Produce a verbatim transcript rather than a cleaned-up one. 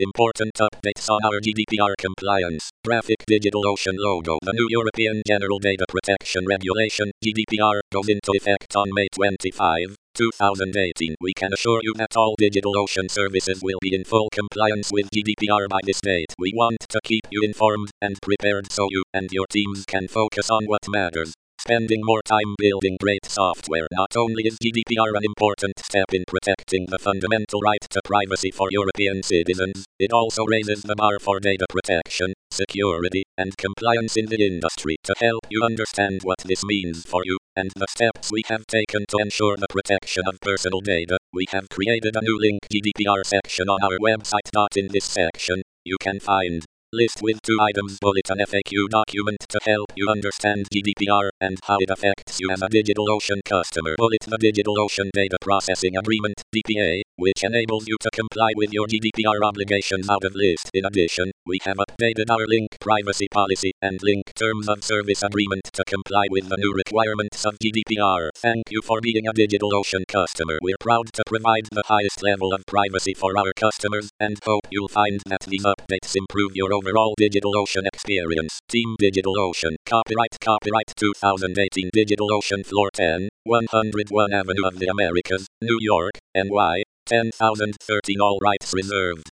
Important updates on our G D P R compliance. Graphic DigitalOcean logo. The new European General Data Protection Regulation, G D P R, goes into effect on May twenty-fifth, two thousand eighteen. We can assure you that all DigitalOcean services will be in full compliance with G D P R by this date. We want to keep you informed and prepared so you and your teams can focus on what matters. Spending more time building great software. Not only is G D P R an important step in protecting the fundamental right to privacy for European citizens, it also raises the bar for data protection, security, and compliance in the industry. To help you understand what this means for you, and the steps we have taken to ensure the protection of personal data, we have created a new link G D P R section on our website. In this section, you can find list with two items bullet an F A Q document to help you understand G D P R and how it affects you as a DigitalOcean customer. Bullet the DigitalOcean Data Processing Agreement D P A, which enables you to comply with your G D P R obligations out of list. In addition, we have updated our link privacy policy and link terms of service agreement to comply with the new requirements of G D P R. Thank you for being a DigitalOcean customer. We're proud to provide the highest level of privacy for our customers and hope you'll find that these updates improve your overall DigitalOcean experience. Team DigitalOcean. Copyright Copyright two thousand eighteen DigitalOcean Floor ten, one oh one Avenue of the Americas, New York, N Y, ten thousand thirteen. All rights reserved.